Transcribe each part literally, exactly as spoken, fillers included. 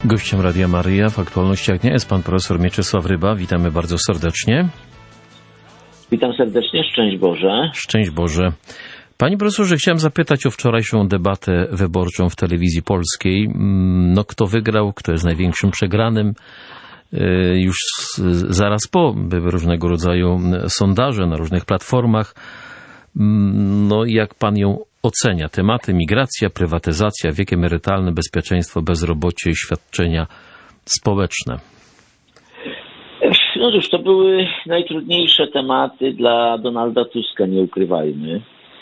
Gościem Radia Maryja w Aktualnościach Dnia jest pan profesor Mieczysław Ryba. Witamy bardzo serdecznie. Witam serdecznie, szczęść Boże. Szczęść Boże. Panie profesorze, chciałem zapytać o wczorajszą debatę wyborczą w telewizji polskiej. No, kto wygrał, kto jest największym przegranym? Już zaraz po były różnego rodzaju sondaże na różnych platformach. No, jak pan ją ocenia? Tematy: migracja, prywatyzacja, wiek emerytalny, bezpieczeństwo, bezrobocie i świadczenia społeczne. No cóż, to były najtrudniejsze tematy dla Donalda Tuska, nie ukrywajmy.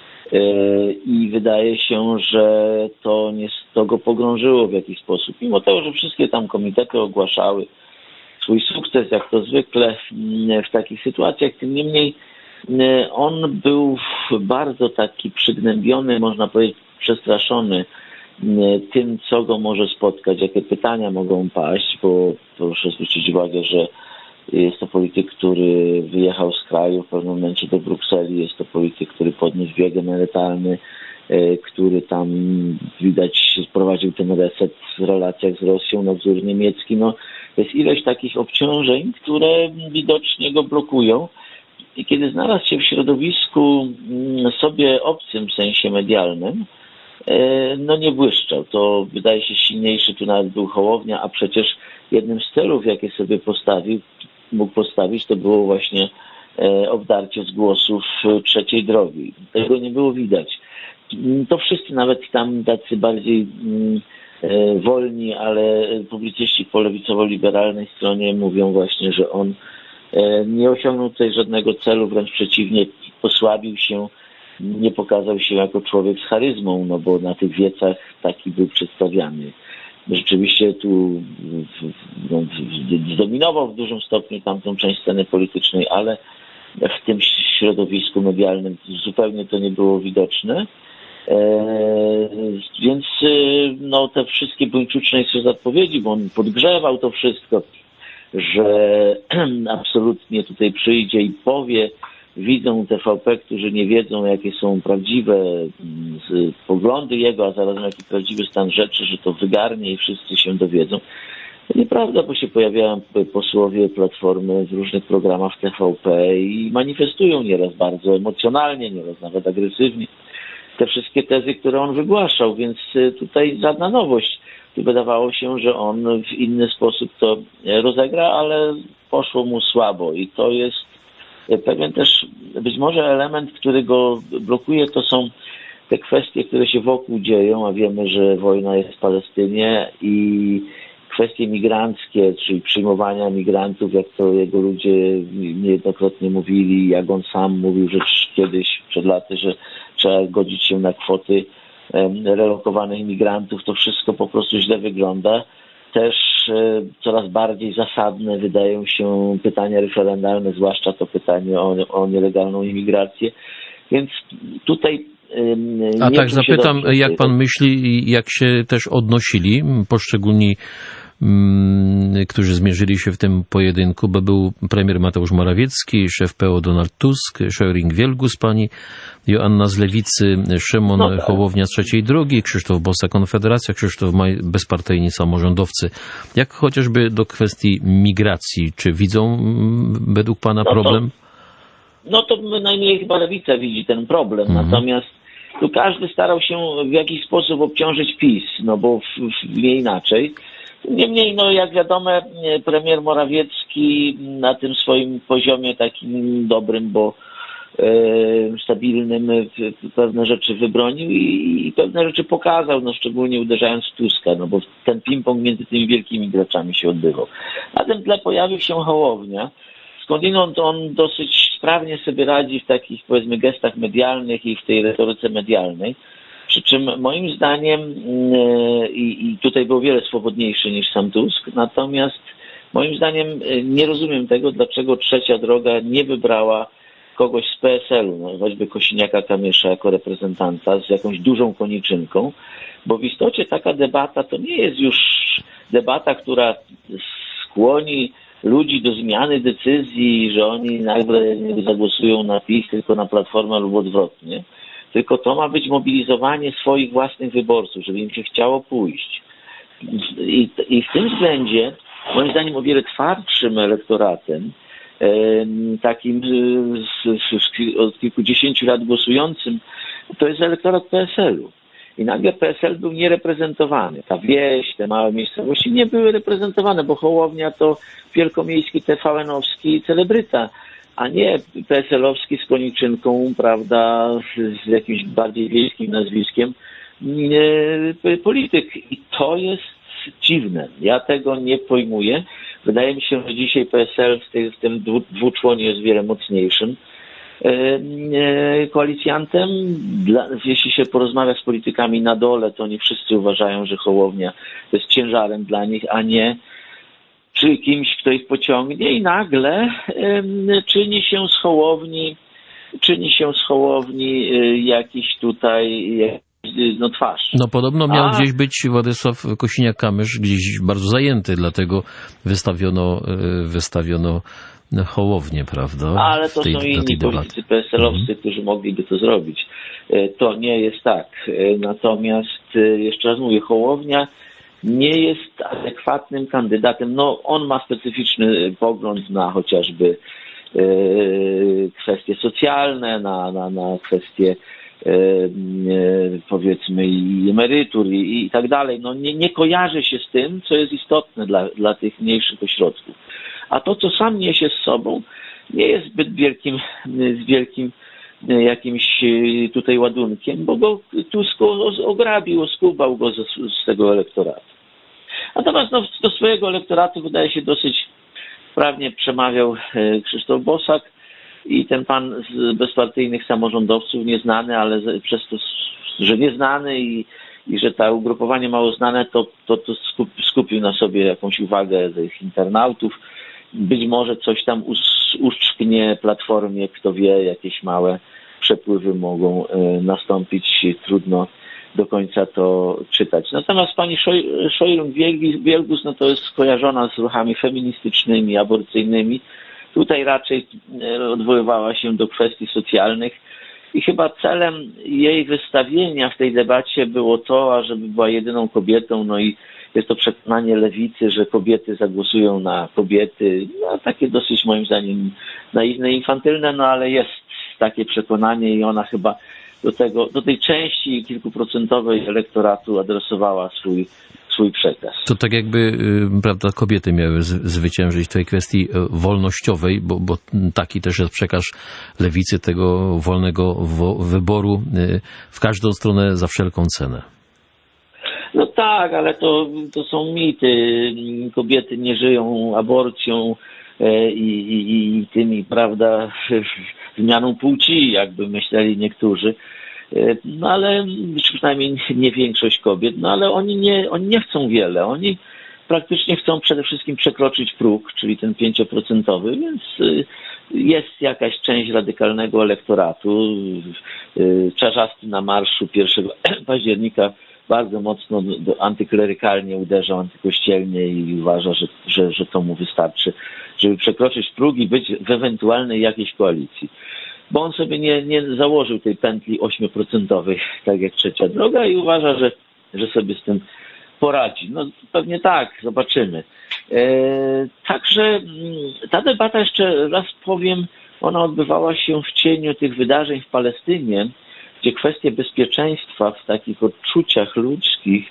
I wydaje się, że to, nie, to go pogrążyło w jakiś sposób. Mimo tego, że wszystkie tam komitety ogłaszały swój sukces, jak to zwykle w takich sytuacjach, tym niemniej on był bardzo taki przygnębiony, można powiedzieć przestraszony tym, co go może spotkać, jakie pytania mogą paść, bo proszę zwrócić uwagę, że jest to polityk, który wyjechał z kraju w pewnym momencie do Brukseli, jest to polityk, który podniósł wiek emerytalny, który tam widać prowadził ten reset w relacjach z Rosją na wzór niemiecki. No, jest ileś takich obciążeń, które widocznie go blokują. I kiedy znalazł się w środowisku sobie obcym w sensie medialnym, no nie błyszczał. To wydaje się silniejszy, tu nawet był Hołownia, a przecież jednym z celów, jakie sobie postawił, mógł postawić, to było właśnie obdarcie z głosów trzeciej drogi. Tego nie było widać. To wszyscy, nawet tam tacy bardziej wolni, ale publicyści po lewicowo-liberalnej stronie mówią właśnie, że on nie osiągnął tutaj żadnego celu, wręcz przeciwnie, osłabił się, nie pokazał się jako człowiek z charyzmą, no bo na tych wiecach taki był przedstawiany. Rzeczywiście tu no, zdominował w dużym stopniu tamtą część sceny politycznej, ale w tym środowisku medialnym zupełnie to nie było widoczne. Eee, więc no, te wszystkie buńczuczne zapowiedzi, bo on podgrzewał to wszystko, że absolutnie tutaj przyjdzie i powie, widzą T V P, którzy nie wiedzą, jakie są prawdziwe poglądy jego, a zarazem jaki prawdziwy stan rzeczy, że to wygarnie i wszyscy się dowiedzą. To nieprawda, bo się pojawiają posłowie Platformy w różnych programach T V P i manifestują nieraz bardzo emocjonalnie, nieraz nawet agresywnie te wszystkie tezy, które on wygłaszał, więc tutaj żadna nowość. Tu wydawało się, że on w inny sposób to rozegra, ale poszło mu słabo i to jest pewien też być może element, który go blokuje, to są te kwestie, które się wokół dzieją, a wiemy, że wojna jest w Palestynie i kwestie migranckie, czyli przyjmowania migrantów, jak to jego ludzie niejednokrotnie mówili, jak on sam mówił, że kiedyś przed laty, że trzeba godzić się na kwoty relokowanych migrantów, to wszystko po prostu źle wygląda. Też coraz bardziej zasadne wydają się pytania referendalne, zwłaszcza to pytanie o, o nielegalną imigrację. Więc tutaj A tak zapytam, dobrze, jak pan myśli, jak się też odnosili poszczególni, którzy zmierzyli się w tym pojedynku, bo był premier Mateusz Morawiecki, szef P O Donald Tusk, Scheuring-Wielgus, pani Joanna z Lewicy, Szymon no tak. Hołownia z trzeciej drogi, Krzysztof Bosak Konfederacja, Krzysztof Maj bezpartyjni samorządowcy. Jak chociażby do kwestii migracji, czy widzą według pana no problem? To, no to najmniej chyba Lewica widzi ten problem, mhm. Natomiast tu każdy starał się w jakiś sposób obciążyć PiS, no bo w, w, nie inaczej. Niemniej, no jak wiadomo, premier Morawiecki na tym swoim poziomie takim dobrym, bo e, stabilnym pewne rzeczy wybronił i, i pewne rzeczy pokazał, no szczególnie uderzając w Tuska, no bo ten ping-pong między tymi wielkimi graczami się odbywał. Na tym tle pojawił się Hołownia, skądinąd on dosyć sprawnie sobie radzi w takich, powiedzmy, gestach medialnych i w tej retoryce medialnej. Przy czym moim zdaniem, i, i tutaj był wiele swobodniejszy niż sam Tusk, natomiast moim zdaniem nie rozumiem tego, dlaczego trzecia droga nie wybrała kogoś z P S L-u, no, choćby Kosiniaka-Kamysza jako reprezentanta z jakąś dużą koniczynką, bo w istocie taka debata to nie jest już debata, która skłoni ludzi do zmiany decyzji, że oni nagle nie zagłosują na PiS, tylko na Platformę lub odwrotnie. Tylko to ma być mobilizowanie swoich własnych wyborców, żeby im się chciało pójść. I, i w tym względzie, moim zdaniem, o wiele twardszym elektoratem, takim z, z, od kilkudziesięciu lat głosującym, to jest elektorat P S L u. I nagle P S L był niereprezentowany. Ta wieś, te małe miejscowości nie były reprezentowane, bo Hołownia to wielkomiejski T V N-owski celebryta, a nie P S L-owski z koniczynką, prawda, z, z jakimś bardziej wiejskim nazwiskiem nie, polityk. I to jest dziwne. Ja tego nie pojmuję. Wydaje mi się, że dzisiaj P S L w, tej, w tym dwu, dwuczłonie jest wiele mocniejszym koalicjantem. Dla, jeśli się porozmawia z politykami na dole, to nie wszyscy uważają, że Hołownia jest ciężarem dla nich, a nie czy kimś, kto ich pociągnie, i nagle um, czyni się z Hołowni czyni się z Hołowni jakiś tutaj no twarz. No podobno miał A... gdzieś być Władysław Kosiniak-Kamysz, gdzieś bardzo zajęty, dlatego wystawiono wystawiono Hołownię, prawda? Ale to tej, są inni politycy P S L-owscy, mhm. którzy mogliby to zrobić. To nie jest tak. Natomiast jeszcze raz mówię, Hołownia nie jest adekwatnym kandydatem. No, on ma specyficzny pogląd na chociażby e, kwestie socjalne, na, na, na kwestie e, e, powiedzmy i emerytur i, i tak dalej. No, nie, nie kojarzy się z tym, co jest istotne dla, dla tych mniejszych ośrodków. A to, co sam niesie z sobą, nie jest zbyt wielkim, z wielkim jakimś tutaj ładunkiem, bo go Tusk ograbił, oskubał go z, z tego elektoratu. Natomiast no, do swojego elektoratu wydaje się dosyć sprawnie przemawiał Krzysztof Bosak i ten pan z bezpartyjnych samorządowców, nieznany, ale przez to, że nieznany i, i że to ugrupowanie mało znane, to, to, to skupił na sobie jakąś uwagę tych internautów. Być może coś tam uszczknie Platformie, kto wie, jakieś małe przepływy mogą nastąpić, trudno do końca to czytać. Natomiast pani Szojrung-Wielgus, no to jest skojarzona z ruchami feministycznymi, aborcyjnymi. Tutaj raczej odwoływała się do kwestii socjalnych i chyba celem jej wystawienia w tej debacie było to, ażeby była jedyną kobietą, no i jest to przekonanie lewicy, że kobiety zagłosują na kobiety. No, takie dosyć moim zdaniem naiwne i infantylne, no ale jest takie przekonanie i ona chyba do tego, do tej części kilkuprocentowej elektoratu adresowała swój, swój przekaz. To tak jakby, prawda, kobiety miały zwyciężyć w tej kwestii wolnościowej, bo, bo taki też jest przekaz lewicy, tego wolnego wyboru w każdą stronę za wszelką cenę. No tak, ale to, to są mity. Kobiety nie żyją aborcją i, i, i tymi, prawda, zmianą płci, jakby myśleli niektórzy. No ale przynajmniej nie większość kobiet, no ale oni nie, oni nie chcą wiele. Oni praktycznie chcą przede wszystkim przekroczyć próg, czyli ten pięcioprocentowy, więc jest jakaś część radykalnego elektoratu. Czarzasty na marszu pierwszego października bardzo mocno antyklerykalnie uderza, antykościelnie i uważa, że, że, że to mu wystarczy, żeby przekroczyć próg i być w ewentualnej jakiejś koalicji. Bo on sobie nie, nie założył tej pętli ośmioprocentowej, tak jak Trzecia Droga, i uważa, że, że sobie z tym poradzi. No pewnie tak, zobaczymy. E, także ta debata, jeszcze raz powiem, ona odbywała się w cieniu tych wydarzeń w Palestynie, gdzie kwestie bezpieczeństwa w takich odczuciach ludzkich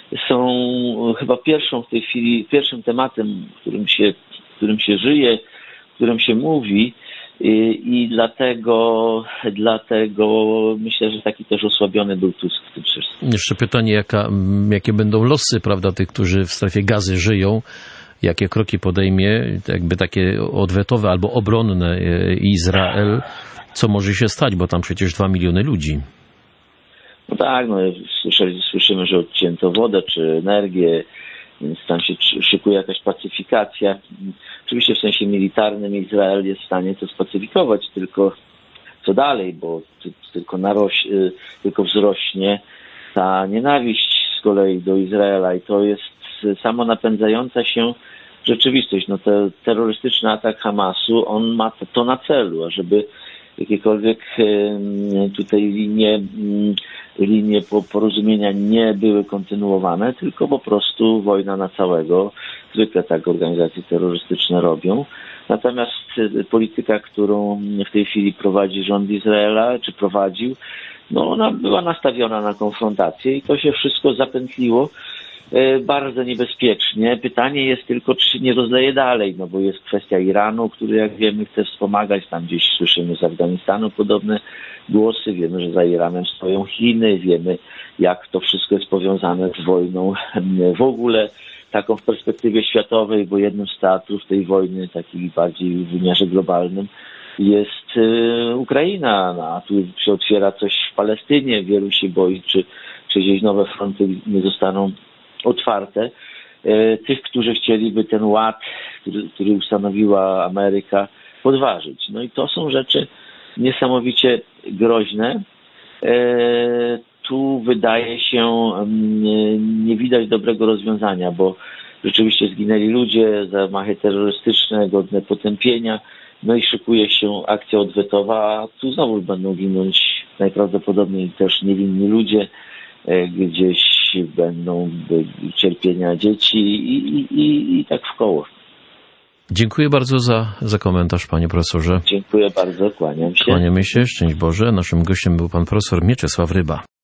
są chyba pierwszą w tej chwili, pierwszym tematem, którym się, którym się żyje, którym się mówi i, i dlatego, dlatego myślę, że taki też osłabiony był Tusk w tym wszystkim. Jeszcze pytanie, jaka, jakie będą losy, prawda, tych, którzy w strefie Gazy żyją, jakie kroki podejmie, jakby takie odwetowe albo obronne Izrael, co może się stać, bo tam przecież dwa miliony ludzi. No tak, no słyszeli, słyszymy, że odcięto wodę czy energię, więc tam się szykuje jakaś pacyfikacja. Oczywiście w sensie militarnym Izrael jest w stanie to spacyfikować, tylko co dalej, bo tylko, naroś, tylko wzrośnie ta nienawiść z kolei do Izraela i to jest samo napędzająca się rzeczywistość. No ten terrorystyczny atak Hamasu, on ma to na celu, ażeby jakiekolwiek tutaj linie, linie porozumienia nie były kontynuowane, tylko po prostu wojna na całego. Zwykle tak organizacje terrorystyczne robią. Natomiast polityka, którą w tej chwili prowadzi rząd Izraela, czy prowadził, no ona była nastawiona na konfrontację i to się wszystko zapętliło bardzo niebezpiecznie. Pytanie jest tylko, czy się nie rozleje dalej, no bo jest kwestia Iranu, który, jak wiemy, chce wspomagać. Tam gdzieś słyszymy z Afganistanu podobne głosy. Wiemy, że za Iranem stoją Chiny. Wiemy, jak to wszystko jest powiązane z wojną w ogóle, taką w perspektywie światowej, bo jednym z teatrów tej wojny, takiej bardziej w wymiarze globalnym, jest Ukraina, a tu się otwiera coś w Palestynie. Wielu się boi, czy, czy gdzieś nowe fronty nie zostaną otwarte. Tych, którzy chcieliby ten ład, który, który ustanowiła Ameryka, podważyć. No i to są rzeczy niesamowicie groźne. Tu wydaje się, nie widać dobrego rozwiązania, bo rzeczywiście zginęli ludzie, zamachy terrorystyczne, godne potępienia, no i szykuje się akcja odwetowa, a tu znowu będą ginąć najprawdopodobniej też niewinni ludzie, gdzieś będą cierpienia dzieci i, i, i, i tak w koło. Dziękuję bardzo za, za komentarz, panie profesorze. Dziękuję bardzo, kłaniam się. Kłaniamy się, szczęść Boże. Naszym gościem był pan profesor Mieczysław Ryba.